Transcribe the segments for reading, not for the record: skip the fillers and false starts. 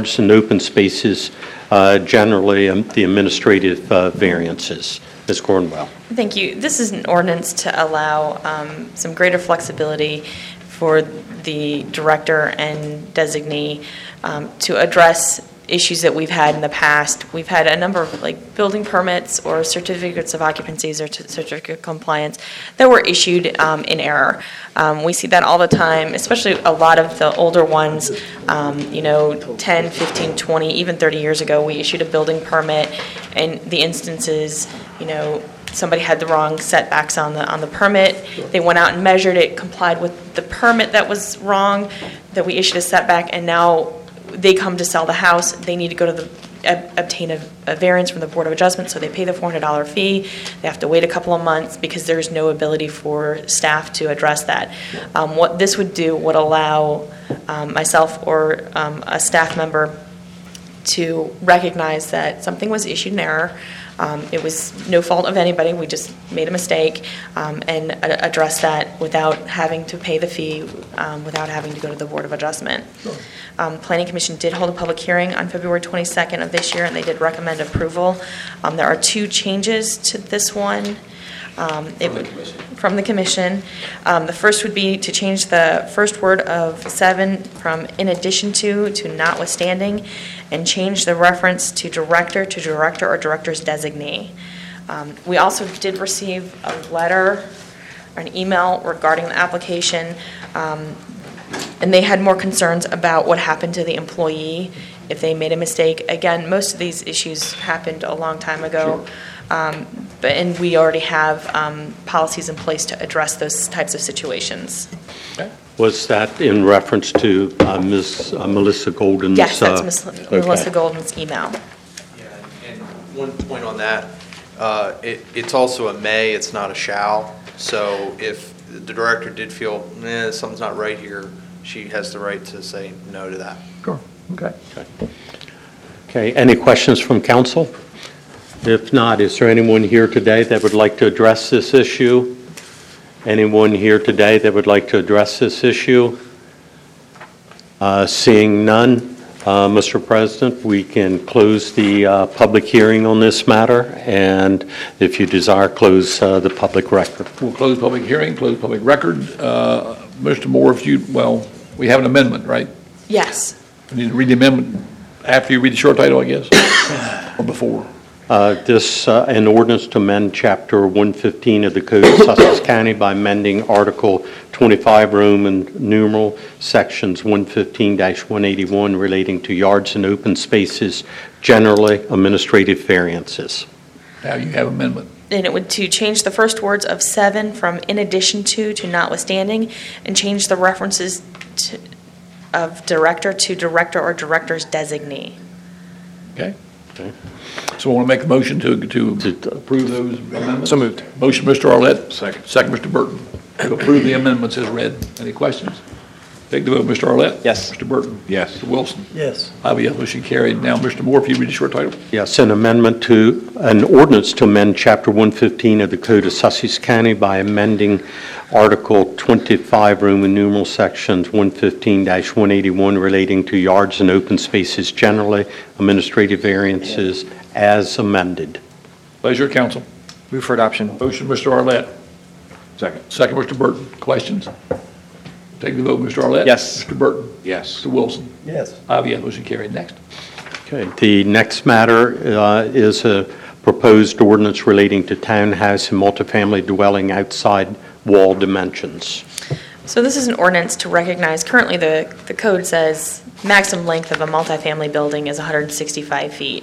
yards and open spaces, generally the administrative variances. Ms. Cornwell. Thank you. This is an ordinance to allow some greater flexibility for the director and designee to address issues that we've had in the past. We've had a number of building permits or certificates of occupancies or certificate of compliance that were issued in error. We see that all the time, especially a lot of the older ones, 10, 15, 20, even 30 years ago, we issued a building permit, and the instances, somebody had the wrong setbacks on the permit. They went out and measured it, complied with the permit that was wrong, that we issued a setback, and now they come to sell the house. They need to go to obtain a variance from the Board of Adjustment, so they pay the $400 fee. They have to wait a couple of months because there's no ability for staff to address that. What this would do would allow myself or a staff member to recognize that something was issued in error. It was no fault of anybody. We just made a mistake and address that without having to pay the fee, without having to go to the Board of Adjustment. Sure. Planning Commission did hold a public hearing on February 22nd of this year, and they did recommend approval. There are two changes to this one. From the Commission. The first would be to change the first word of 7 from in addition to notwithstanding, and change the reference to director or director's designee. We also did receive a letter or an email regarding the application, and they had more concerns about what happened to the employee if they made a mistake. Again, most of these issues happened a long time ago. Sure. And we already have policies in place to address those types of situations. Okay. Was that in reference to Ms. Melissa Golden's? Yes, that's Melissa Golden's email. Yeah, and one point on that, it's also a may, it's not a shall. So if the director did feel, something's not right here, she has the right to say no to that. Sure. Okay. Okay. Any questions from council? If not, is there anyone here today that would like to address this issue? Anyone here today that would like to address this issue? Seeing none, Mr. President, we can close the public hearing on this matter, and if you desire, close the public record. We'll close public hearing, close public record. Mr. Moore, we have an amendment, right? Yes. We need to read the amendment after you read the short title, I guess, or before? An ordinance to amend Chapter 115 of the Code of Sussex County by amending Article 25 Roman numeral Sections 115-181 relating to yards and open spaces, generally administrative variances. Now you have amendment. And it would to change the first words of 7 from in addition to notwithstanding, and change the references of director to director or director's designee. Okay. So I want to make a motion to approve those amendments. So moved. Motion, Mr. Arlett. Second. Second, Mr. Burton. To approve the amendments as read. Any questions? Take the vote, Mr. Arlett. Yes. Mr. Burton. Yes. Mr. Wilson. Yes. I have a yes, motion carried. Now, Mr. Moore, if you read the short title. Yes, an ordinance to amend Chapter 115 of the Code of Sussex County by amending Article 25 Roman numeral Sections 115-181 relating to yards and open spaces, generally administrative variances, as amended. Pleasure of council. Move for adoption. Motion, Mr. Arlett. Second. Second, Mr. Burton. Questions? Take the vote, Mr. Arlett. Yes. Mr. Burton. Yes. Mr. Wilson. Yes. I have a yes, motion carried. Next. Okay. The next matter is a proposed ordinance relating to townhouse and multifamily dwelling outside wall dimensions. So this is an ordinance to recognize, currently the code says maximum length of a multifamily building is 165 feet.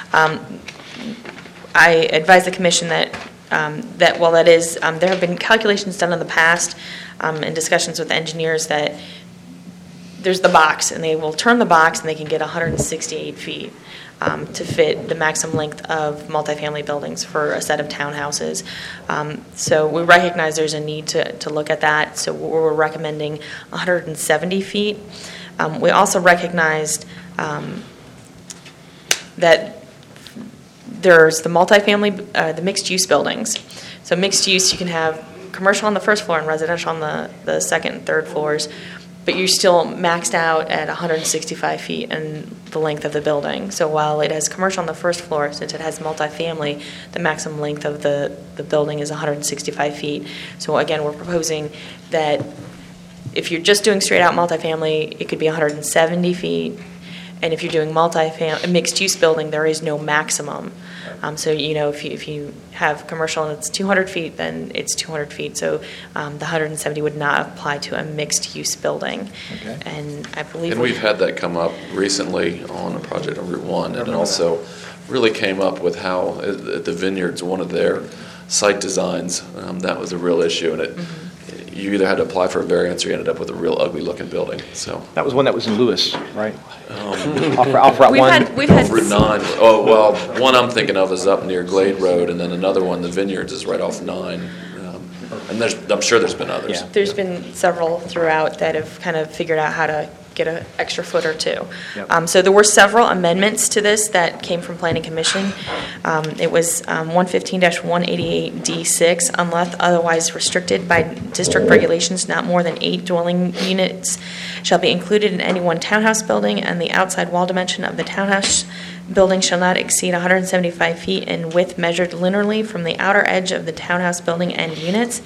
I advise the commission that while that is, there have been calculations done in the past in discussions with engineers that there's the box, and they will turn the box and they can get 168 feet to fit the maximum length of multifamily buildings for a set of townhouses. So we recognize there's a need to look at that, so we're recommending 170 feet. We also recognized that there's the multifamily, the mixed-use buildings. So mixed use, you can have commercial on the first floor and residential on the second and third floors. but you're still maxed out at 165 feet in the length of the building. So while it has commercial on the first floor, since it has multifamily, the maximum length of the building is 165 feet. So again, we're proposing that if you're just doing straight out multifamily, it could be 170 feet. And if you're doing mixed-use building, there is no maximum. So, if you have commercial and it's 200 feet, then it's 200 feet. So the 170 would not apply to a mixed-use building. Okay. And I believe... And we've had that come up recently on a project on Route 1, and it also really came up with how the Vineyards, one of their site designs, that was a real issue, and you either had to apply for a variance or you ended up with a real ugly-looking building, so. That was one that was in Lewis, right? Off Route 1. We've had Route 9, oh, well, one I'm thinking of is up near Glade Road, and then another one, the Vineyards, is right off 9. And I'm sure there's been others. Yeah. There's been several throughout that have kind of figured out how to get an extra foot or two. Yep. So there were several amendments to this that came from Planning Commission. It was 115-188D6, unless otherwise restricted by district regulations, not more than 8 dwelling units shall be included in any one townhouse building, and the outside wall dimension of the townhouse building shall not exceed 175 feet in width measured linearly from the outer edge of the townhouse building end units.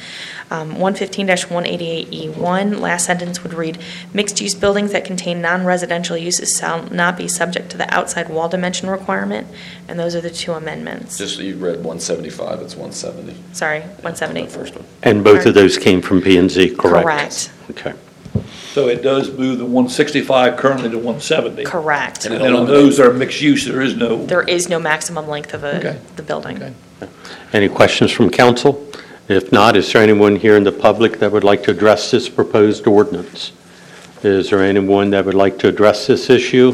115-188E1, last sentence would read, mixed-use buildings that contain non-residential uses shall not be subject to the outside wall dimension requirement, and those are the two amendments. Just, you read 175, it's 170. Sorry, 170. The first one. And both of those came from P and Z, correct? Correct. Okay. So it does move the 165 currently to 170. Correct. And then on those that are mixed use, there is no. There is no maximum length of Okay. the building. Okay. Any questions from council? If not, is there anyone here in the public that would like to address this proposed ordinance? Is there anyone that would like to address this issue?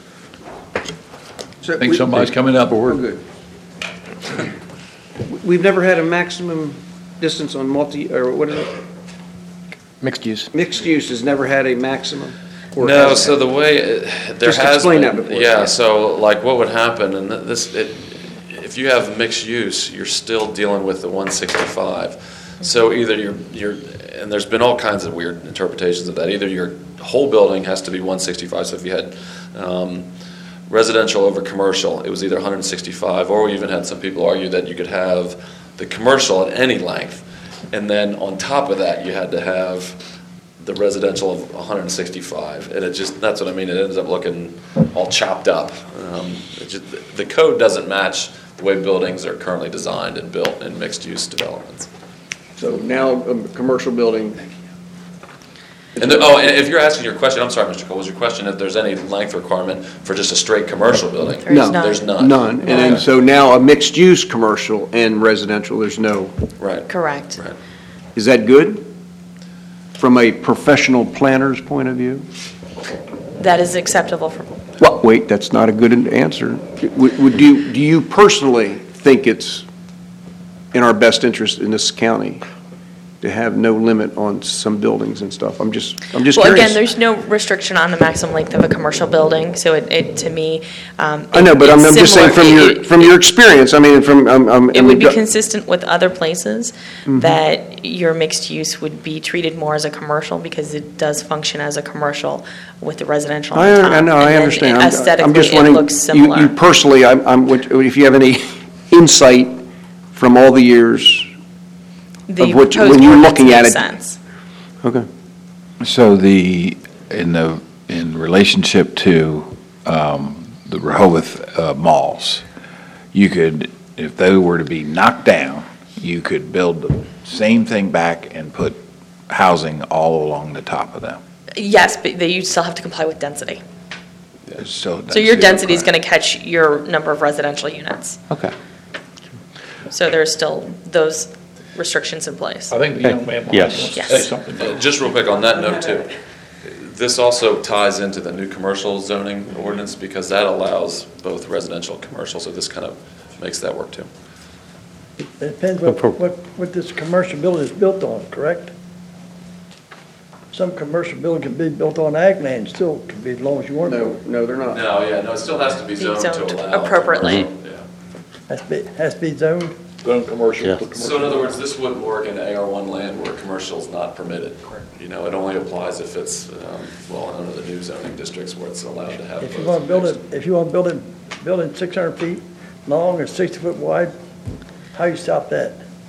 I think somebody's coming up. We're good. We've never had a maximum distance on what is it? Mixed use. Mixed use has never had a maximum? Or No, has it? so the way, there Just has explain that been, before. yeah, so like what would happen, and if you have mixed use, you're still dealing with the 165. So either you're, and there's been all kinds of weird interpretations of that, either your whole building has to be 165, so if you had residential over commercial, it was either 165, or we even had some people argue that you could have the commercial at any length, and then on top of that, you had to have the residential of 165, and that's what I mean, it ends up looking all chopped up. The code doesn't match the way buildings are currently designed and built in mixed-use developments. So now a commercial building, And and if you're asking your question, I'm sorry, Mr. Cole, was your question if there's any length requirement for just a straight commercial building? There's No. none. There's none. none. And then, so now a mixed use commercial and residential, there's no. Right. Correct. Right. Is that good? From a professional planner's point of view? That is acceptable for, Well, wait, that's not a good answer. Do you personally think it's in our best interest in this county to have no limit on some buildings and stuff? I'm just well, curious. again, there's no restriction on the maximum length of a commercial building, so it to me. I know, but I'm just saying from your experience, I mean, It would be consistent with other places that your mixed use would be treated more as a commercial because it does function as a commercial with the residential on the top. I know, And I then understand. Aesthetically, I'm just it wondering, looks similar. you personally, if you have any insight from all the years. The of what- proposed when you're ordinance looking at makes it- sense. Okay. So in relationship to the Rehoboth malls, you could, if they were to be knocked down, you could build the same thing back and put housing all along the top of them. Yes, but you still have to comply with density. So So your density is going to catch your number of residential units. Okay. So there's still those restrictions in place. I think the young man Yes. wants to Yes. say something. Just real quick on that note too, this also ties into the new commercial zoning ordinance because that allows both residential and commercial, so this kind of makes that work too. It depends what this commercial building is built on, correct? Some commercial building can be built on ag land, still can be as long as you want to. No, they're not. No, it still has to be zoned to zoned allow. appropriately. commercial, yeah. Has to be zoned. going commercial Yeah. to commercial. So in other words, this wouldn't work in AR1 land where commercial is not permitted. You know, it only applies if it's, well, under the new zoning districts where it's allowed to have. If you both want to build mixed. it, if you want to build it, building 600 feet long and 60 foot wide, how you stop that?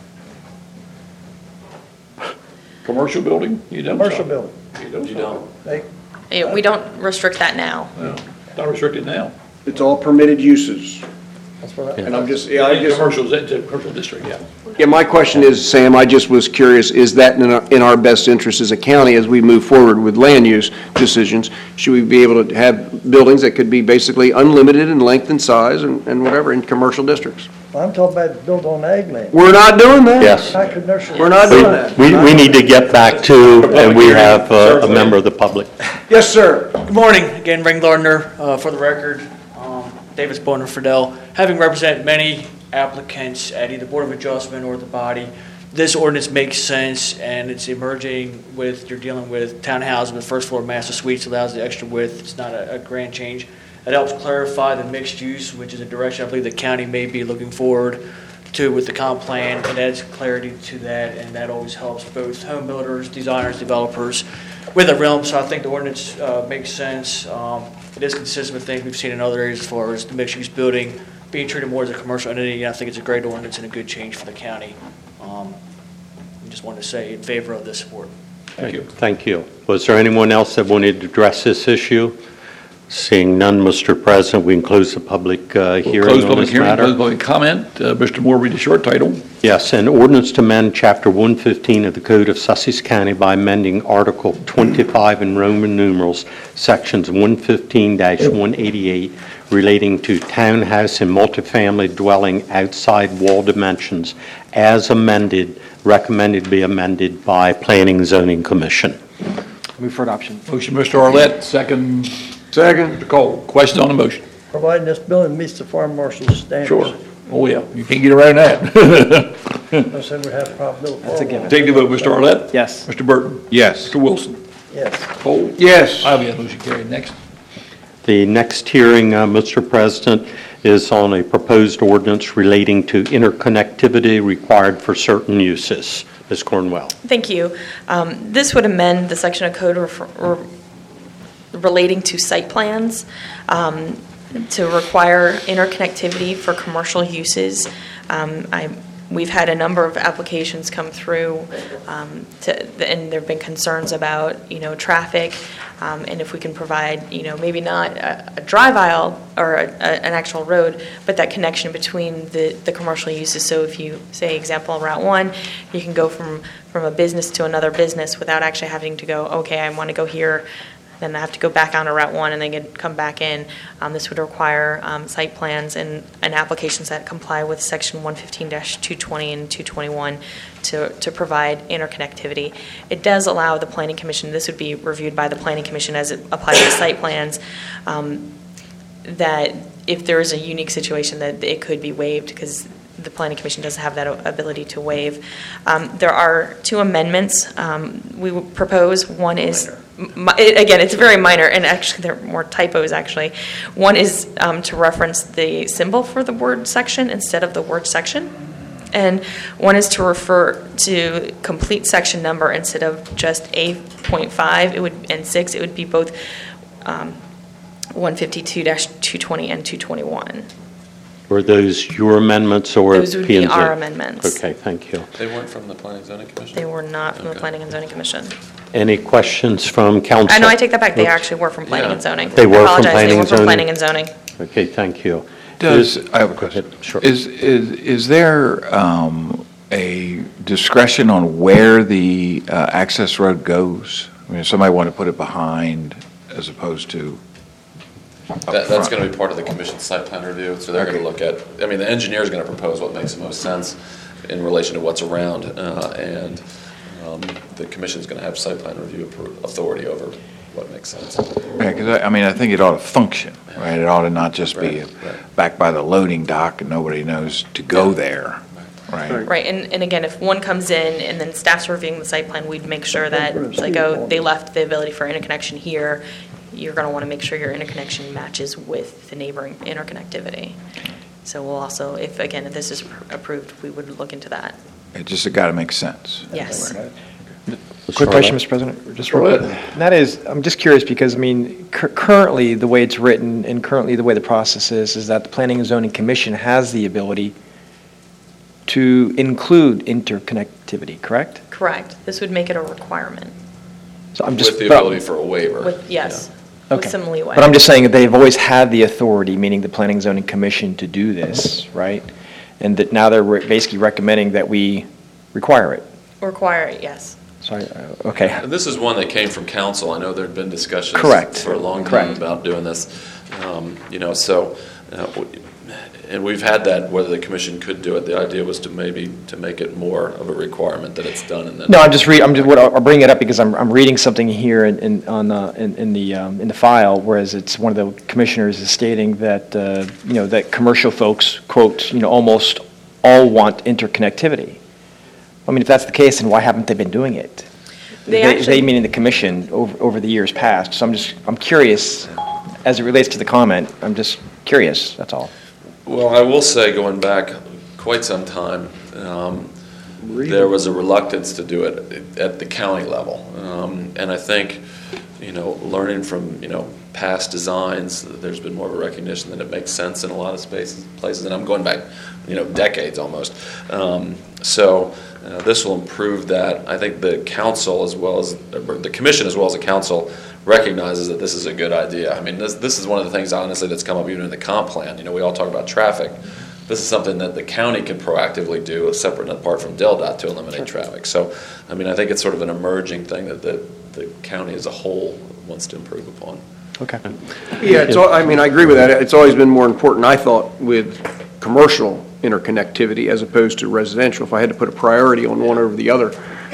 Commercial building, you don't. Commercial stop. building. You don't. They, Yeah, we don't restrict that now. No, not restricted now. It's all permitted uses. that's what I, And I'm just, yeah, I just, Commercial, it's a commercial district, yeah. yeah, my question is, Sam, I just was curious, is that in our best interest as a county as we move forward with land use decisions? Should we be able to have buildings that could be basically unlimited in length and size and whatever in commercial districts? I'm talking about built on ag land. We're not doing that. Yes. Not commercial. We're not doing that. We need to get back to, and we have a member of the public. Yes, sir. Good morning. Again, Ring Gardner, for the record, Davis Boner Fidel. Having represented many applicants at either Board of Adjustment or the body, this ordinance makes sense, and it's emerging with, you're dealing with townhouses with first floor master suites, allows the extra width. It's not a grand change. It helps clarify the mixed use, which is a direction I believe the county may be looking forward to with the comp plan. It adds clarity to that, and that always helps both home builders, designers, developers with a realm. So I think the ordinance makes sense. It is consistent with things we've seen in other areas as far as the mixed-use building being treated more as a commercial entity. And I think it's a great ordinance and a good change for the county. I just wanted to say in favor of this support. Thank you. Thank you. Was there anyone else that wanted to address this issue? Seeing none, Mr. President, we can close the public We'll hearing close on public this hearing, matter. close public comment. Mr. Moore, read the short title. Yes, an ordinance to amend Chapter 115 of the Code of Sussex County by amending Article 25 in Roman numerals, Sections 115-188, relating to townhouse and multifamily dwelling outside wall dimensions, as amended, recommended to be amended by Planning and Zoning Commission. Move for adoption. Motion, Mr. Arlett, second, Second. Mr. Cole. Question on the motion? Providing this building meets the farm marshal's standards. Sure. Oh, yeah, you can't get around that. I said we have a problem building. That's a given. Take the vote, Mr. Arlett. Yes. Mr. Burton. Yes. Mr. Wilson. Yes. Cole. Yes. I have a motion carried. Next. The next hearing, Mr. President, is on a proposed ordinance relating to interconnectivity required for certain uses. Ms. Cornwell. Thank you. This would amend the section of code relating to site plans to require interconnectivity for commercial uses. We've had a number of applications come through, and there have been concerns about, traffic, and if we can provide, maybe not a drive aisle or an actual road, but that connection between the commercial uses. So if you say, example, Route 1, you can go from a business to another business without actually having to go, okay, I want to go here, then I have to go back onto Route 1 and then come back in. This would require site plans and applications that comply with Section 115-220 and 221 to provide interconnectivity. It does allow the Planning Commission, this would be reviewed by the Planning Commission as it applies to site plans, that if there is a unique situation that it could be waived, because the Planning Commission doesn't have that ability to waive. There are two amendments we would propose. One is, again, it's very minor, and actually there are more typos, actually. One is to reference the symbol for the word section instead of the word section. And one is to refer to complete section number instead of just 8.5 and 6. It would be both 152-220 and 221. Were those your amendments or Those would P&Z? be our amendments. Okay, thank you. They weren't from the Planning and Zoning Commission? They were not from the Okay. Planning and Zoning Commission. Any questions from council? I know, I take that back. They Oops. actually were from Planning Yeah. and Zoning. They were I from apologize. Planning They were and from Zoning? Planning and Zoning. Okay, thank you. I have a question. Sure. Is there a discretion on where the access road goes? I mean, if somebody want to put it behind as opposed to up That's front? going to be part of the commission site plan review, so they're going to look at, the engineer's going to propose what makes the most sense in relation to what's around, and the commission's going to have site plan review authority over what makes sense. Yeah, because I think it ought to function, right? It ought to not just be Right. back by the loading dock and nobody knows to go there, right? Right, and again, if one comes in and then staff's reviewing the site plan, we'd make sure that, it's like, oh, they left the ability for interconnection here. You're going to want to make sure your interconnection matches with the neighboring interconnectivity. So we'll also, if this is approved, we would look into that. It just got to make sense. Yes. Quick question, Mr. President, just real quick. And that is, I'm just curious because, I mean, currently, the way it's written and currently the way the process is that the Planning and Zoning Commission has the ability to include interconnectivity, correct? Correct. This would make it a requirement So I'm just. With the ability for a waiver. with, yes, Yeah. with Okay. some leeway. But I'm just saying that they've always had the authority, meaning the Planning and Zoning Commission, to do this, right? And that now they're basically recommending that we require it. Require it, yes. Sorry, okay. And this is one that came from council. I know there'd been discussions Correct. for a long time Correct. about doing this. And we've had that, whether the commission could do it. The idea was to make it more of a requirement that it's done and then. No, I'll bring it up because I'm reading something here in the file, whereas it's one of the commissioners is stating that, that commercial folks, quote, almost all want interconnectivity. I mean, if that's the case, then why haven't they been doing it? They meaning the commission over the years past. So I'm curious, as it relates to the comment, I'm just curious, that's all. Well, I will say, going back quite some time, there was a reluctance to do it at the county level. And I think, learning from, past designs, there's been more of a recognition that it makes sense in a lot of places. And I'm going back, decades almost. So this will improve that. I think the council the commission as well as the council recognizes that this is a good idea. I mean, this is one of the things, honestly, that's come up even in the comp plan. We all talk about traffic. This is something that the county can proactively do, separate and apart from DelDOT, to eliminate traffic. So, I mean, I think it's sort of an emerging thing that the county as a whole wants to improve upon. Okay. Yeah, I agree with that. It's always been more important, I thought, with commercial interconnectivity as opposed to residential, if I had to put a priority on one over the other.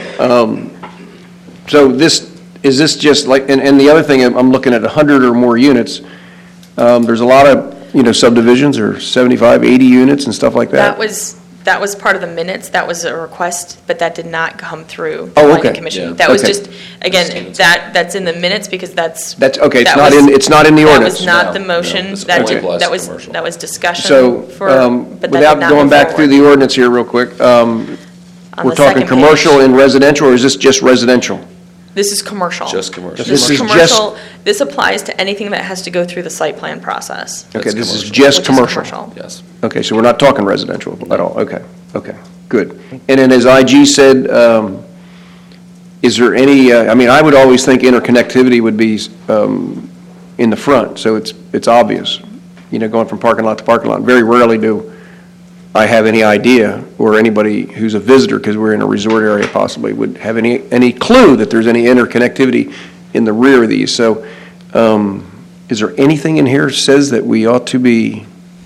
So is this just like, and the other thing, I'm looking at 100 or more units. There's a lot of, subdivisions or 75, 80 units and stuff like that. That was part of the minutes. That was a request, but that did not come through the Oh, planning okay. commission. Yeah. That was Okay. just, again, that's in the minutes because that's. Okay, it's that not was- it's not in the ordinance. That was not the No, motion. this That only did- applies that to was, commercial. that was discussion So, for, but that did without not going move back through forward. the ordinance here real quick, On we're the talking second commercial page. and residential, or is this just residential? This is commercial. Just commercial. This This is is commercial. This applies to anything that has to go through the site plan process. Okay, That's this is commercial. just which is commercial. Yes. Okay, so we're not talking residential at all, okay, good. And then as IG said, is there any, I would always think interconnectivity would be in the front, so it's obvious, going from parking lot to parking lot. Very rarely do I have any idea, or anybody who's a visitor, because we're in a resort area possibly, would have any clue that there's any interconnectivity in the rear of these. So is there anything in here that says that we ought to be?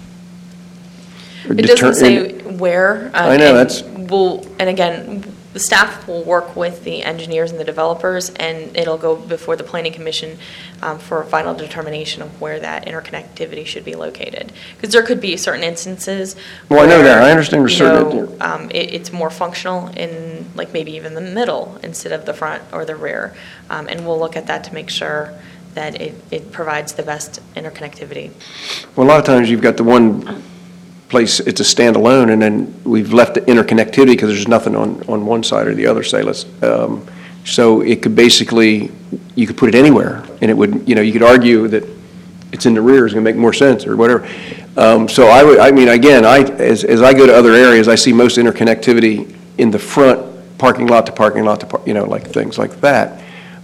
It doesn't say where. I know, and that's- And again, the staff will work with the engineers and the developers, and it'll go before the planning commission for a final determination of where that interconnectivity should be located. Because there could be certain instances. Well, I know that. where, I understand there's certain- It's more functional in, like, maybe even the middle instead of the front or the rear. And we'll look at that to make sure that it provides the best interconnectivity. Well, a lot of times you've got the one place, it's a standalone, and then we've left the interconnectivity because there's nothing on one side or the other, say, so it could basically, you could put it anywhere, and it would, you could argue that it's in the rear is going to make more sense, or whatever. So again, as I go to other areas, I see most interconnectivity in the front, parking lot to parking lot to, like things like that.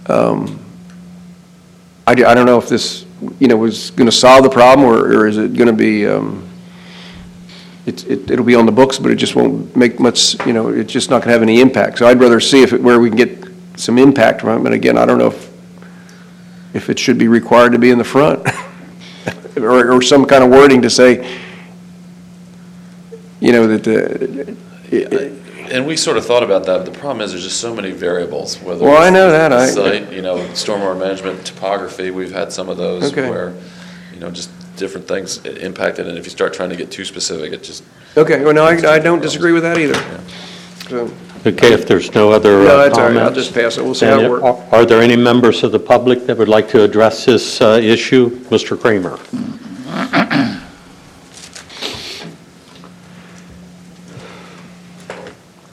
I don't know if this, was going to solve the problem, or is it going to be, it'll be on the books, but it just won't make much, it's just not going to have any impact. So I'd rather see where we can get some impact from it. But again, I don't know if it should be required to be in the front, or some kind of wording to say, that And we sort of thought about that. The problem is there's just so many variables. Whether Well, I know that. Site, stormwater management, topography. We've had some of those Okay. where, just different things impacted. And if you start trying to get too specific, it just. Okay, well, no, I don't disagree with that either. So, Okay, if there's no other no, that's all right, I'll comments, just pass it, we'll see how then it works. are there any members of the public that would like to address this issue? Mr. Kramer?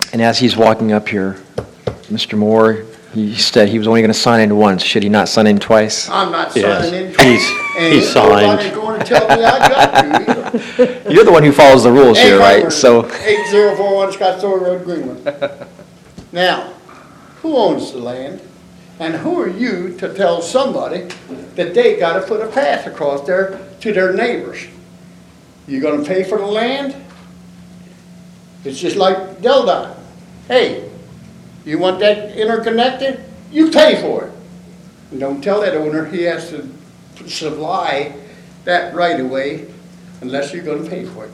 And as he's walking up here, Mr. Moore, he said he was only going to sign in once. Should he not sign in twice? I'm not Yes. signing in twice. He's signed. And nobody's going to tell me I got to either. You're the one who follows the rules here, right? So, 8041 Scottsville Road, Greenwood. Now, who owns the land? And who are you to tell somebody that they gotta put a path across there to their neighbors? You gonna pay for the land? It's just like Del Dot. Hey, you want that interconnected? You pay for it. And don't tell that owner he has to supply that right of way unless you're gonna pay for it.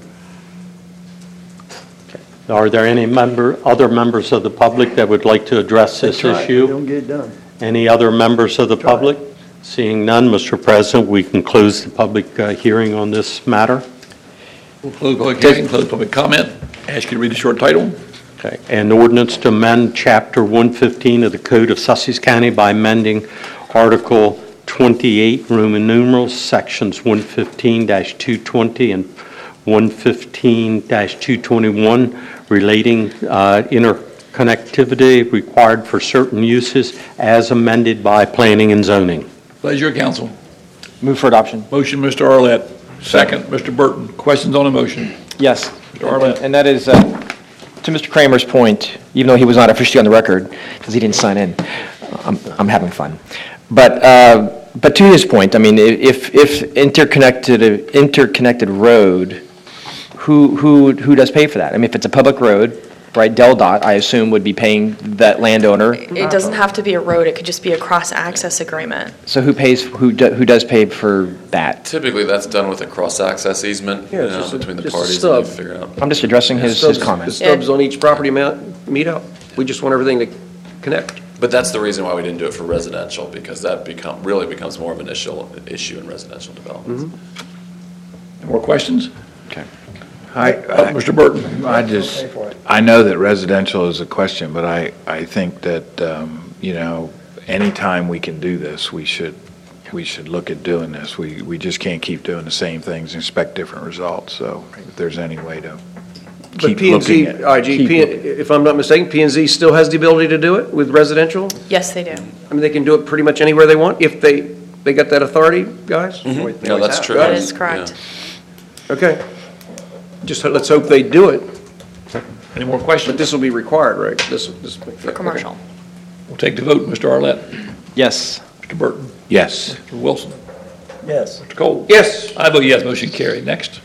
Are there any other members of the public that would like to address this That's right. issue? Don't get it done. Any other members of the public? Seeing none, Mr. President, we can close the public hearing on this matter. We'll close public hearing, close public comment. Ask you to read the short title. Okay. An ordinance to amend Chapter 115 of the Code of Sussex County by amending Article 28, Roman numerals, Sections 115-220 and 115-221, relating interconnectivity required for certain uses as amended by planning and zoning. Pleasure, council. move for adoption. Motion, Mr. Arlett. Second, Mr. Burton. Questions on the motion? Yes. Mr. Arlett. And that is, to Mr. Kramer's point, even though he was not officially on the record, because he didn't sign in, I'm having fun. But to his point, I mean, if interconnected road, who does pay for that? I mean, if it's a public road, right, Del Dot, I assume, would be paying that landowner. It doesn't have to be a road, it could just be a cross-access agreement. So who pays, who does pay for that? Typically, that's done with a cross-access easement, Yeah, it's just a- between the just a parties, and they stub. figure it out. I'm just addressing his The comments. stubs on each property meet up. We just want everything to connect. But that's the reason why we didn't do it for residential, because that really becomes more of an issue in residential developments. More questions? Okay. Mr. Burton. I know that residential is a question, but I think that, anytime we can do this, we should look at doing this. We just can't keep doing the same things and expect different results. So if there's any way to But keep P&Z, looking at. IG, if I'm not mistaken, P&Z still has the ability to do it with residential? Yes, they do. I mean, they can do it pretty much anywhere they want if they got that authority, guys? No, that's true. That is correct. Okay. Just let's hope they do it, Any more but questions? this will be required, right? This. For commercial. We'll take the vote. Mr. Arlett. Yes. Mr. Burton. Yes. Mr. Wilson. Yes. Mr. Cole. Yes. I vote yes, motion carried. Next.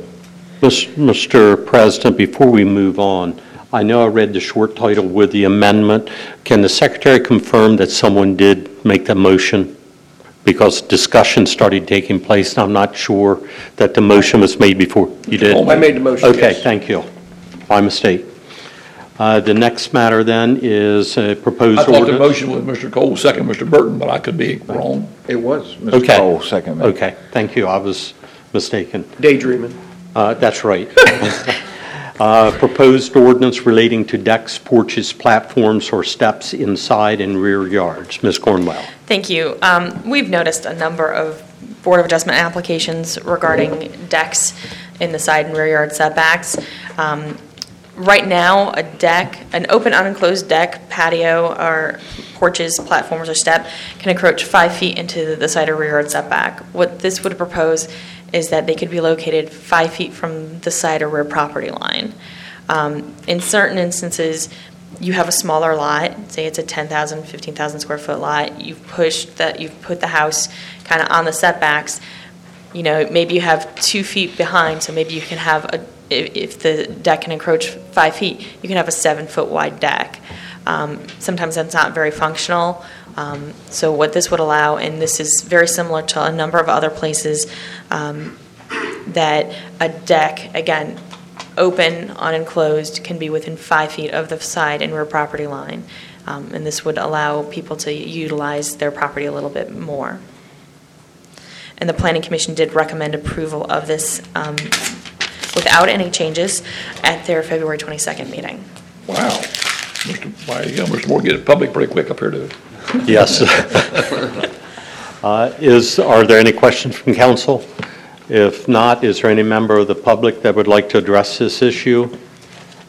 Mr. President, before we move on, I know I read the short title with the amendment. Can the secretary confirm that someone did make the motion? Because discussion started taking place, and I'm not sure that the motion was made before. You did? I made the motion, Okay, yes. thank you. My mistake. The next matter then is a proposed I thought the ordinance. motion was Mr. Cole, second Mr. Burton, but I could be wrong. It was. Mr. Okay. Cole, second. Okay, thank you. I was mistaken. Daydreaming. That's right. Proposed ordinance relating to decks, porches, platforms, or steps inside and rear yards. Ms. Cornwell. Thank you. We've noticed a number of Board of Adjustment applications regarding decks in the side and rear yard setbacks. Right now, a deck, an open unenclosed deck, patio, or porches, platforms, or step can encroach 5 feet into the side or rear yard setback. What this would propose is that they could be located 5 feet from the side or rear property line. In certain instances, you have a smaller lot, say it's a 10,000, 15,000 square foot lot, you've put the house kind of on the setbacks, maybe you have 2 feet behind, so maybe you can have if the deck can encroach 5 feet, you can have a 7-foot wide deck. Sometimes that's not very functional. So what this would allow, and this is very similar to a number of other places, that a deck, again, open, unenclosed, can be within 5 feet of the side and rear property line. And this would allow people to utilize their property a little bit more. And the Planning Commission did recommend approval of this without any changes at their February 22nd meeting. Wow. Mr. Moore, get it public pretty quick up here too. Yes. Are there any questions from council? If not, is there any member of the public that would like to address this issue?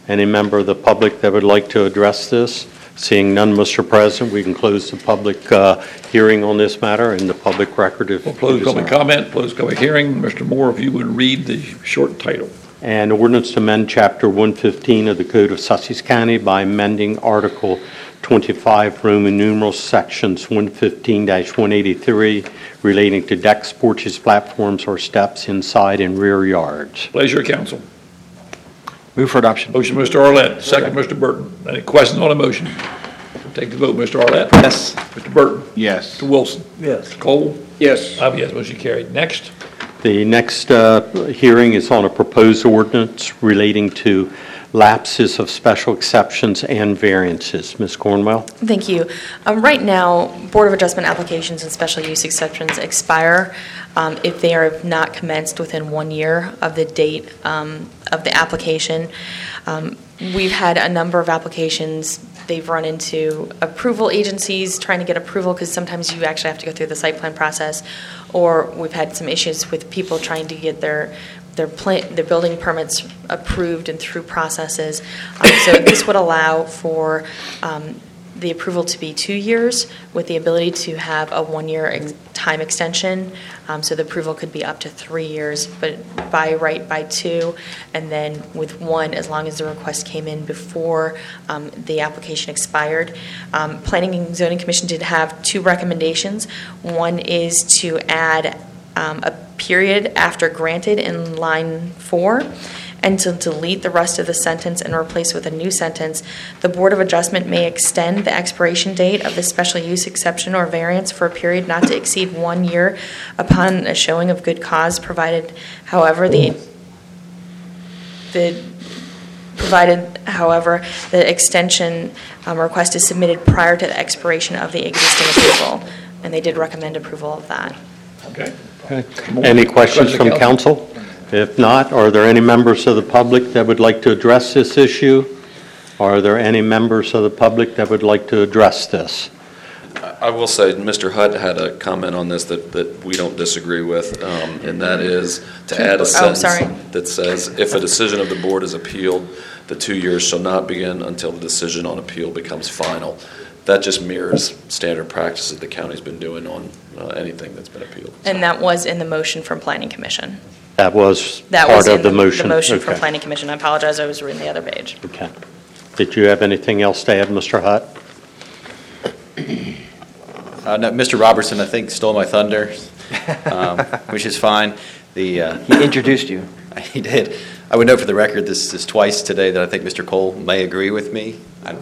Any member of the public that would like to address this? Seeing none, Mr. President, we can close the public hearing on this matter and the public record if We'll close you public desire. comment, close public hearing. Mr. Moore, if you would read the short title. An ordinance to amend Chapter 115 of the Code of Sussex County by amending Article 25, Roman numerals, Sections 115-183, relating to decks, porches, platforms, or steps inside and rear yards. Pleasure of council. Move for adoption. Motion, Mr. Arlett, second, Mr. Burton. Any questions on the motion? Take the vote, Mr. Arlett. Yes. Mr. Burton. Yes. Mr. Wilson. Yes. Cole. Yes. I vote yes, motion carried. Next. The next hearing is on a proposed ordinance relating to lapses of special exceptions and variances. Ms. Cornwell? Thank you. Right now, Board of Adjustment applications and special use exceptions expire if they are not commenced within 1 year of the date of the application. We've had a number of applications. They've run into approval agencies trying to get approval because sometimes you actually have to go through the site plan process, or we've had some issues with people trying to get their building permits approved and through processes. So this would allow for the approval to be 2 years with the ability to have a 1 year time extension. So the approval could be up to 3 years, but by right by 2, and then with 1 as long as the request came in before the application expired. Planning and Zoning Commission did have 2 recommendations. One is to add a period after granted in line 4, and to delete the rest of the sentence and replace with a new sentence. The Board of Adjustment may extend the expiration date of the special use exception or variance for a period not to exceed 1 year upon a showing of good cause, provided, however, the extension request is submitted prior to the expiration of the existing approval. And they did recommend approval of that. Okay. Any questions from council? If not, are there any members of the public that would like to address this issue? Are there any members of the public that would like to address this? I will say, Mr. Hutt had a comment on this that we don't disagree with, and that is to add a sentence that says, if a decision of the board is appealed, the 2 years shall not begin until the decision on appeal becomes final. That just mirrors standard practice that the county's been doing on anything that's been appealed. And that was in the motion from Planning Commission. That was That part was of in the motion? The motion from Okay. Planning Commission. I apologize, I was reading the other page. Okay. Did you have anything else to add, Mr. Hutt? No, Mr. Robertson, I think, stole my thunder, which is fine. He introduced you. He did. I would note for the record, this is twice today that I think Mr. Cole may agree with me. I'm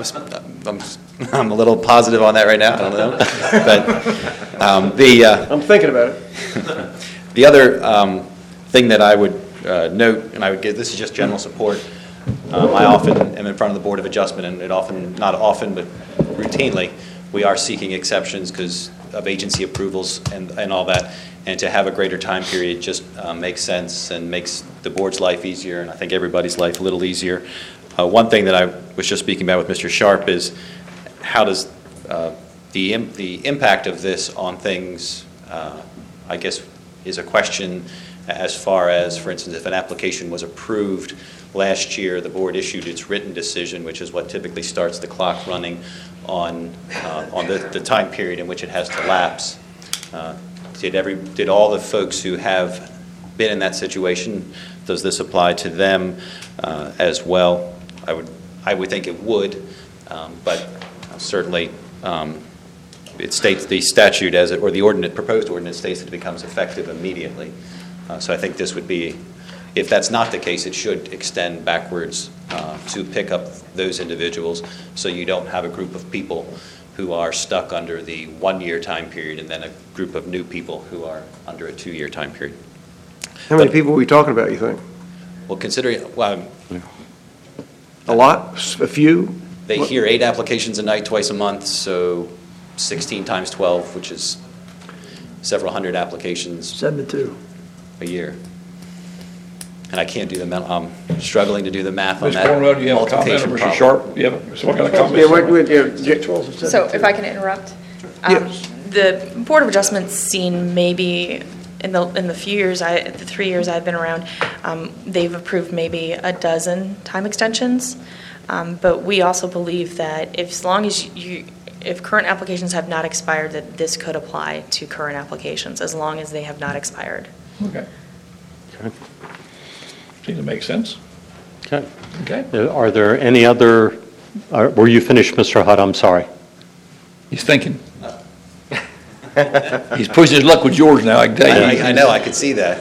a little positive on that right now. I don't know, but I'm thinking about it. The other thing that I would note, and I would give, this is just general support. I often am in front of the Board of Adjustment, and not often, but routinely, we are seeking exceptions because of agency approvals and all that. And to have a greater time period just makes sense and makes the board's life easier, and I think everybody's life a little easier. One thing that I was just speaking about with Mr. Sharp is how does the impact of this on things, I guess, is a question as far as, for instance, if an application was approved last year, the board issued its written decision, which is what typically starts the clock running on the time period in which it has to lapse. Did all the folks who have been in that situation, does this apply to them as well? I would think it would, but certainly it states the statute or the proposed ordinance states that it becomes effective immediately. So I think this would be, if that's not the case, it should extend backwards to pick up those individuals so you don't have a group of people who are stuck under the 1 year time period and then a group of new people who are under a 2 year time period. How many people are we talking about, you think? Well, considering, A lot? A few? they hear 8 applications a night twice a month, so 16 times 12, which is several hundred applications 72. a year. And I can't do the math, I'm struggling to do the math on Ms. that Cornwell, do you have a comment, or multiplication Mr. problem. Sharp? You have someone got a comment? Yeah, wait, yeah, 12 to 72. So if I can interrupt? Yes. The Board of Adjustment's seen maybe in the few years, the 3 years I've been around, they've approved maybe a dozen time extensions. But we also believe that as long as if current applications have not expired, that this could apply to current applications, as long as they have not expired. Okay. Okay. Seems to make sense. Okay. Okay. Are there any other, were you finished, Mr. Hutt? I'm sorry. He's thinking. He's pushing his luck with George now, I can tell you. I know, I could see that.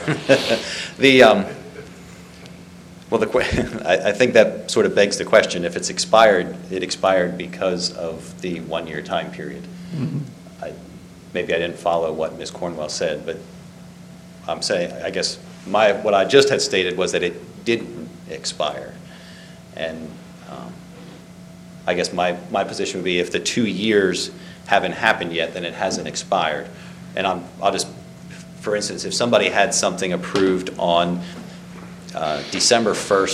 I think that sort of begs the question, if it's expired, it expired because of the one-year time period. Mm-hmm. Maybe I didn't follow what Ms. Cornwell said, but I'm saying, I guess, what I just had stated was that it didn't expire. And I guess my position would be if the 2 years haven't happened yet, then it hasn't expired. And I'll just, for instance, if somebody had something approved on January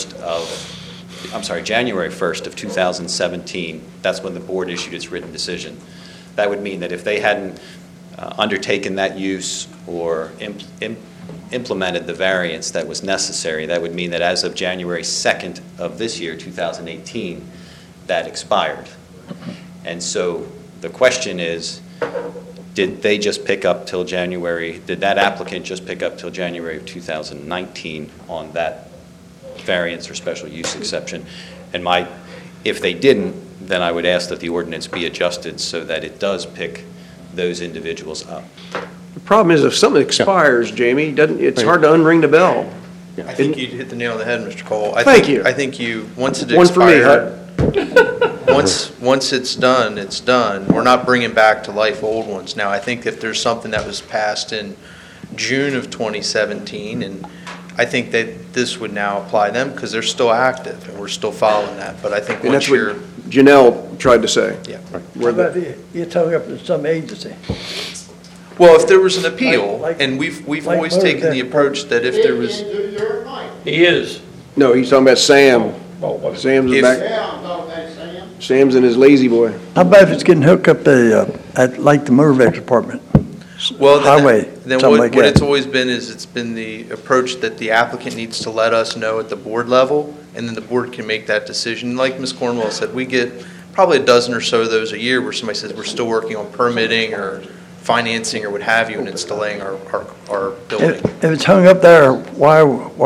1st of 2017, that's when the board issued its written decision. That would mean that if they hadn't undertaken that use or implemented the variance that was necessary, that would mean that as of January 2nd of this year, 2018, that expired. And so the question is, did they just pick up till January, did that applicant just pick up till January of 2019 on that variance or special use exception? And if they didn't, then I would ask that the ordinance be adjusted so that it does pick those individuals up. The problem is if something expires, Jamie, it's hard to unring the bell. I think you hit the nail on the head, Mr. Cole. Thank you. I think once it One for me, expired, once it's done, it's done. We're not bringing back to life old ones. Now, I think if there's something that was passed in June of 2017, and I think that this would now apply them because they're still active and we're still following that. But I think And once that's what you're, Janelle tried to say. yeah. What about if you're talking up in some agency? Well, if there was an appeal, Like- and we've like always motor taken the vehicle. approach that if there was, He is. No, he's talking about Sam. Oh, what is it? Sam's If- back. Yeah, I'm talking about Sam. Sam's in his lazy boy. How about if it's getting hooked up at like the motor vehicle department? well, Highway, then something like what that. it's always been is it's been the approach that the applicant needs to let us know at the board level, and then the board can make that decision. Like Ms. Cornwell said, we get probably a dozen or so of those a year where somebody says we're still working on permitting or financing or what have you, and it's delaying our building. If it's hung up there, why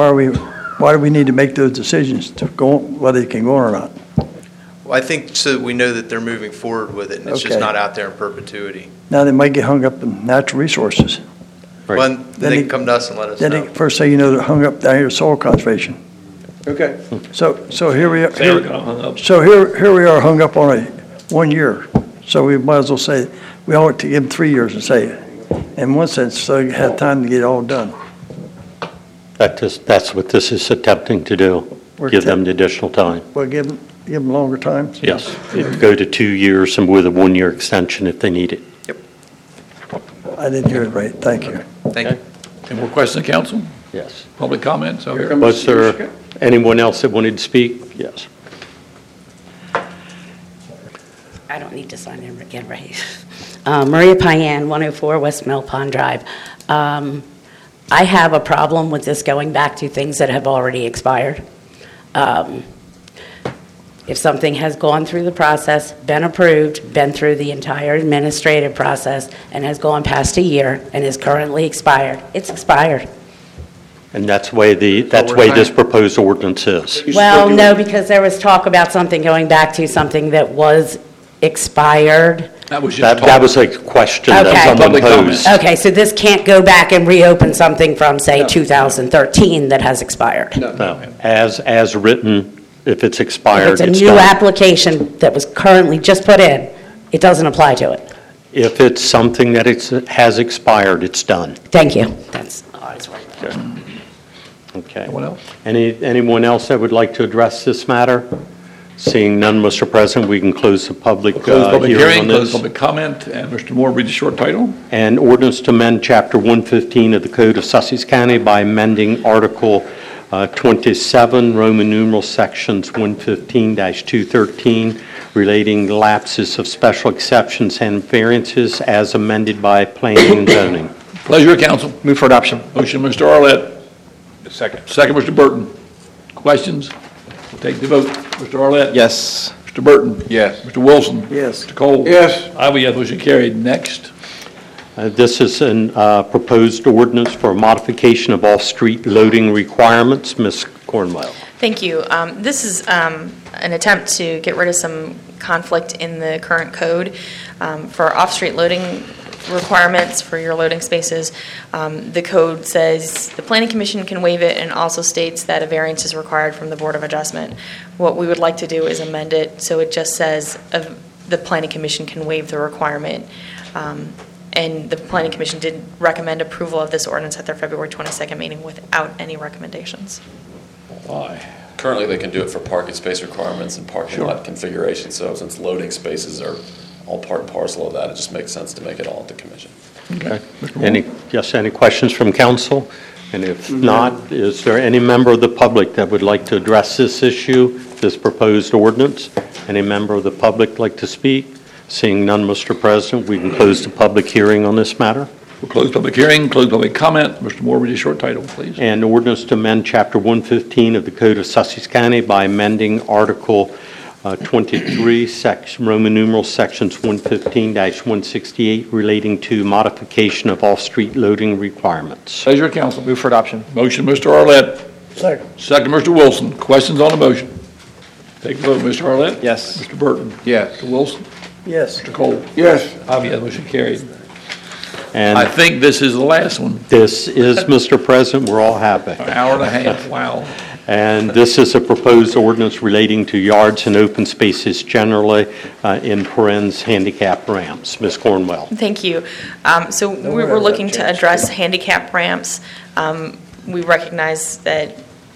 do we need to make those decisions to go, whether it can go on or not? Well, I think so we know that they're moving forward with it, and it's just Okay. not out there in perpetuity. Now, they might get hung up in natural resources. Right. Well, they can come to us and let us Then know. first thing you know, they're hung up down here, soil conservation. Okay. So here we are. Sam got hung up. So here we are hung up on 1 year. So we might as well say, we ought to give them 3 years and say, in one sense, so you have time to get it all done. That's what this is attempting to do, We're give them the additional time. Well, give them longer time. Yes, it'd go to 2 years and with a 1-year extension if they need it. I didn't hear it right. Thank you. Thank you. Any more questions, council? Yes. Public comments? Here Okay. comes Was Mr. there anyone else that wanted to speak? Yes. I don't need to sign in again, right? Maria Payan, 104 West Mill Pond Drive. I have a problem with this going back to things that have already expired. If something has gone through the process, been approved, been through the entire administrative process, and has gone past a year and is currently expired, it's expired. And that's the way this proposed ordinance is. Well, no, because there was talk about something going back to something that was expired. That was just That was a question that Okay. someone Public comment. posed. Okay, so this can't go back and reopen something from, say, 2013 that has expired? No, as written, if it's If expired, it's a it's new done. application that was currently just put in, it doesn't apply to it? If it's something that has expired, it's done. Thank you. That's all I was worried about. Okay. Anyone else? Anyone else that would like to address this matter? Seeing none, Mr. President, we can close the public Close public hearing hearing, on close this. public comment, and Mr. Moore, read the short title. An ordinance to amend Chapter 115 of the Code of Sussex County by amending Article 27, Roman numeral Sections 115-213, relating lapses of special exceptions and variances as amended by planning and zoning. Pleasure of council. Move for adoption. Motion, Mr. Arlett. Second. Second, Mr. Burton. Questions? We'll take the vote. Mr. Arlett? Yes. Mr. Burton? Yes. Mr. Wilson? Yes. Mr. Cole? Yes. I vote yes, motion carried. Next. This is a proposed ordinance for a modification of all street loading requirements. Ms. Cornwell. Thank you. This is an attempt to get rid of some conflict in the current code for off-street loading requirements for your loading spaces. The code says the Planning Commission can waive it and also states that a variance is required from the Board of Adjustment. What we would like to do is amend it so it just says the Planning Commission can waive the requirement. And the Planning Commission did recommend approval of this ordinance at their February 22nd meeting without any recommendations. Why? Currently, they can do it for parking space requirements and parking lot configuration, so since loading spaces are all part and parcel of that, it just makes sense to make it all at the commission. Okay. Any questions from council? And if not, is there any member of the public that would like to address this issue, this proposed ordinance? Any member of the public like to speak? Seeing none, Mr. President, we can close the public hearing on this matter. We'll close public hearing, close public comment. Mr. Moore, read a short title, please. And ordinance to amend Chapter 115 of the Code of Sussex County by amending Article 23, Roman numeral Sections 115-168 relating to modification of all street loading requirements. Pleasure of council. Move for adoption. Motion, Mr. Arlett. Second. Second, Mr. Wilson. Questions on the motion? Take the vote, Mr. Arlett. Yes. Mr. Burton. Yes. Mr. Wilson. Yes. Mr. Cole. Yes. I vote yes, motion carried. I And think this is the last one. this is, Mr. President, we're all happy. An hour and a half, wow. And this is a proposed ordinance relating to yards and open spaces generally, in parens, handicap ramps. Ms. Cornwell. Thank you. So we were looking to address handicap ramps. We recognize that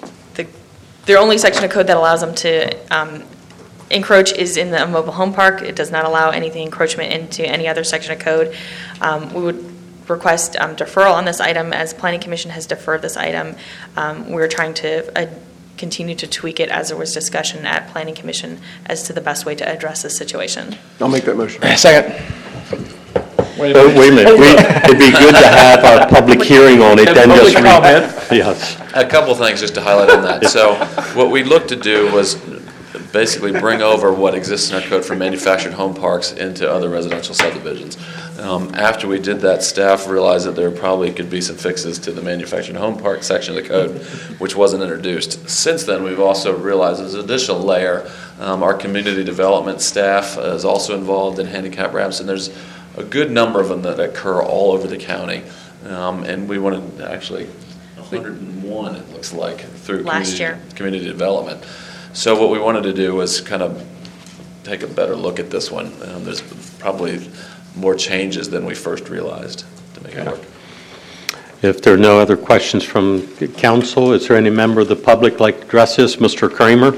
the only section of code that allows them to encroach is in the mobile home park. It does not allow any encroachment into any other section of code. We would request deferral on this item as Planning Commission has deferred this item. We're trying to continue to tweak it as there was discussion at Planning Commission as to the best way to address this situation. I'll make that motion. Second. Wait Oh, wait a minute, it'd be good to have our public hearing on it, then just Public comment. Yes. A couple things just to highlight on that. So what we looked to do was basically bring over what exists in our code for manufactured home parks into other residential subdivisions. After we did that, staff realized that there probably could be some fixes to the manufactured home park section of the code, which wasn't introduced. Since then, we've also realized there's an additional layer. Our community development staff is also involved in handicap ramps, and there's a good number of them that occur all over the county. And we wanted actually 101, it looks like, through Last year. community development. So what we wanted to do was kind of take a better look at this one. There's probably more changes than we first realized to make it work. If there are no other questions from the council, is there any member of the public like to address this? Mr. Kramer?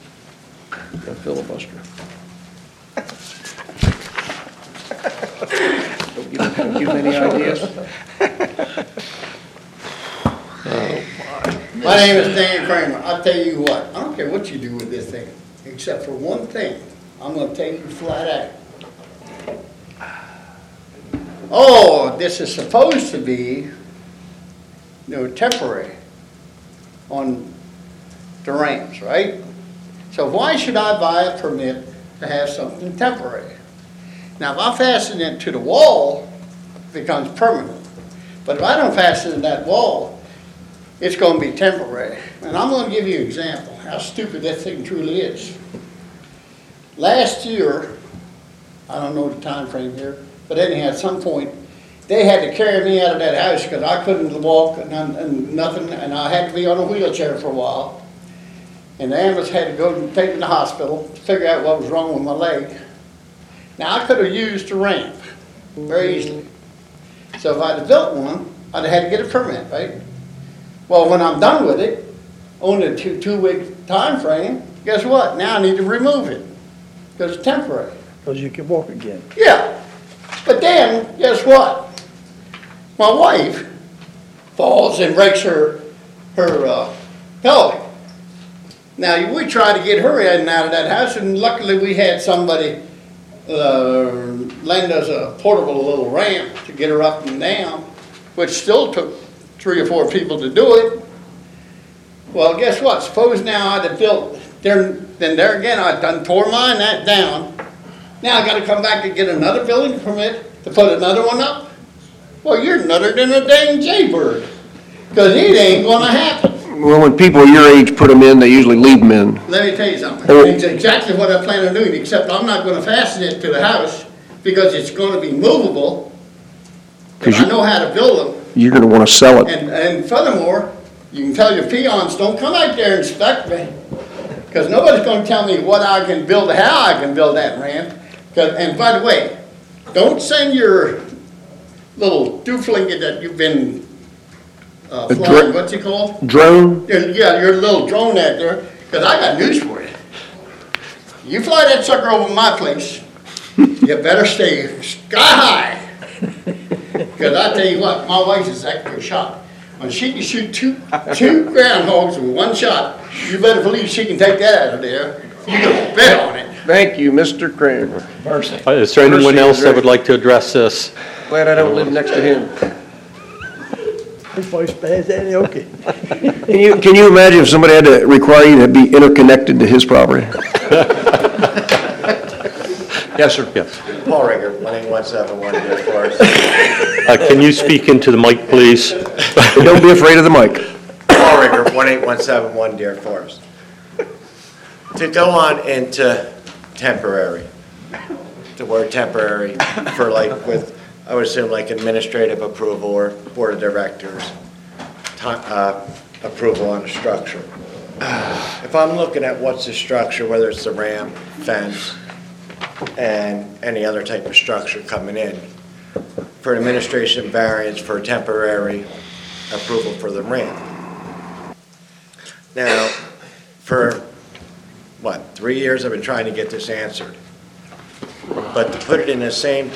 Filibuster. Don't give any ideas. My name is Dan Kramer. I'll tell you what, I don't care what you do with this thing, except for one thing. I'm gonna tell you flat out. Oh, this is supposed to be, temporary on the ramps, right? So why should I buy a permit to have something temporary? Now, if I fasten it to the wall, it becomes permanent. But if I don't fasten it to that wall, it's going to be temporary. And I'm going to give you an example how stupid that thing truly is. Last year, I don't know the time frame here, but anyhow, at some point, they had to carry me out of that house because I couldn't walk and nothing, and I had to be on a wheelchair for a while. And the ambulance had to go and take me to the hospital to figure out what was wrong with my leg. Now, I could have used a ramp very easily. So if I'd have built one, I'd have had to get a permit, right? Well, when I'm done with it, on a two-week time frame, guess what? Now I need to remove it because it's temporary. Because you can walk again. Yeah. But then, guess what? My wife falls and breaks her pelvic. Now, we tried to get her in and out of that house, and luckily we had somebody lend us a portable little ramp to get her up and down. which still took 3 or 4 people to do it. Well, guess what? Suppose now I'd have built, then there again, I'd done tore mine that down. Now I gotta come back and get another building permit to put another one up? Well, you're nutter than a dang jaybird, because it ain't gonna happen. Well, when people your age put them in, they usually leave them in. Let me tell you something. It's exactly what I plan on doing, except I'm not gonna fasten it to the house because it's gonna be movable. Because I know how to build them. You're gonna wanna sell it. And furthermore, you can tell your peons, don't come out there and inspect me. Because nobody's gonna tell me what I can build, how I can build that ramp. And by the way, don't send your little doofling that you've been flying, what's it called? Drone? Yeah, your little drone out there, because I got news for you. You fly that sucker over my place, you better stay sky high. Because I tell you what, my wife is that good shot. When she can shoot two groundhogs with one shot, you better believe she can take that out of there. You can bet on it. Thank you, Mr. Kramer. Mercy. Is there anyone else that would like to address this? Glad I don't live next to him. His voice bad, okay. Can you imagine if somebody had to require you to be interconnected to his property? Yes, sir. Yes. Paul Rager, 18171 Deer Forest. Can you speak into the mic, please? Don't be afraid of the mic. Paul Rager, 18171 Deer Forest. To go on into temporary, the word temporary for like with, I would assume like administrative approval or board of directors, approval on a structure. If I'm looking at what's the structure, whether it's the ramp, fence, and any other type of structure coming in, for an administration variance for temporary approval for the ramp. Now, for 3 years I've been trying to get this answered. But to put it in the same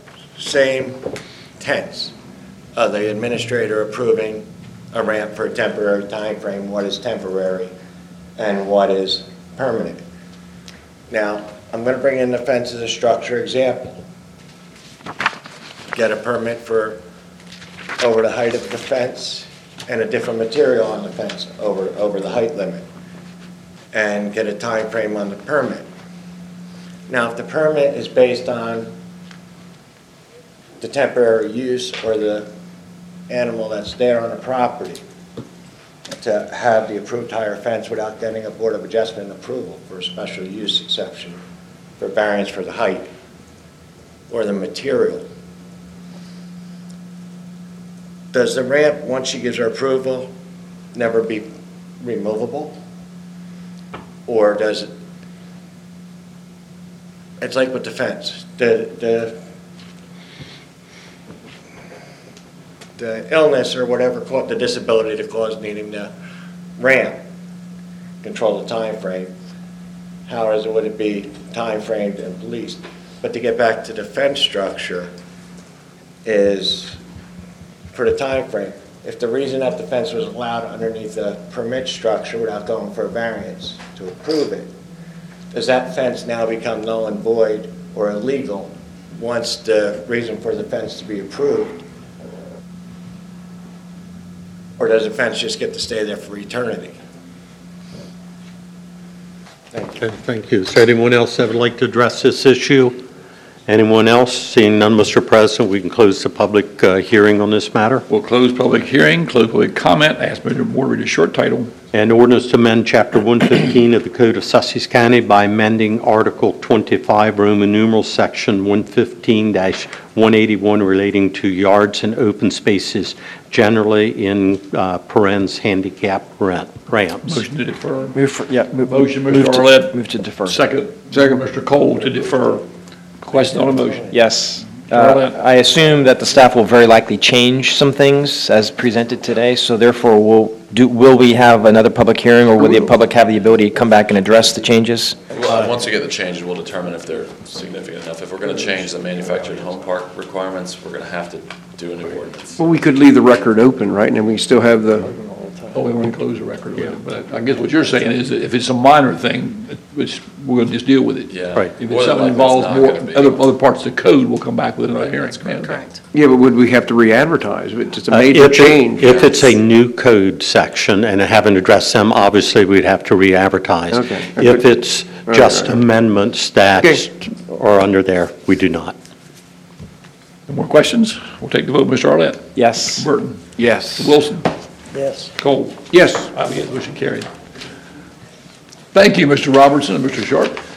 tense of the administrator approving a ramp for a temporary time frame, what is temporary and what is permanent. Now, I'm going to bring in the fence as a structure example. Get a permit for over the height of the fence and a different material on the fence over the height limit, and get a time frame on the permit. Now, if the permit is based on the temporary use or the animal that's there on the property, to have the approved higher fence without getting a Board of Adjustment approval for a special use exception for variance for the height or the material. Does the ramp, once she gives her approval, never be removable? Or does it, it's like with the fence, the illness or whatever, the disability that caused needing the ramp, control the time frame, how would it be time framed and policed? But to get back to the fence structure is for the time frame. If the reason that the fence was allowed underneath the permit structure without going for a variance to approve it, does that fence now become null and void or illegal once the reason for the fence to be approved? Or does the fence just get to stay there for eternity? Thank you. Okay, thank you. Is there anyone else that would like to address this issue? Anyone else? Seeing none, Mr. President, we can close the public hearing on this matter. We'll close public hearing, close public comment, ask Mr. Moore to read a short title. An ordinance to amend Chapter 115 of the Code of Sussex County by amending Article 25, Roman numeral, Section 115-181 relating to yards and open spaces, generally in parens handicap ramps. Motion to defer. Motion, Mr. Arlett. Move to defer. Second, Mr. Cole to defer. Question on the motion. Yes. Arlett. I assume that the staff will very likely change some things as presented today, so therefore will we have another public hearing, or will the public have the ability to come back and address the changes? Once we get the changes, we'll determine if they're significant enough. If we're going to change the manufactured home park requirements, we're going to have to do a new ordinance. Well, we could leave the record open, right? And then we still have the Oh, we want to close the record with it, but I guess what you're saying is that if it's a minor thing, which we're going to just deal with it. Yeah. Right. If More it's than something likely, involves it's more, not gonna be. other parts of the code, we'll come back with another hearing. Correct. Yeah, but would we have to re-advertise? If it's a major If it- change. If it's a new code section and haven't addressed them, obviously, we'd have to re-advertise. Okay. If it's Right, just right. amendments that Okay. are under there, we do not. Any more questions? We'll take the vote. Mr. Arlett? Yes. Burton? Yes. Wilson? Yes. Cole? Yes. I'm against, motion carried. Thank you, Mr. Robertson and Mr. Sharp.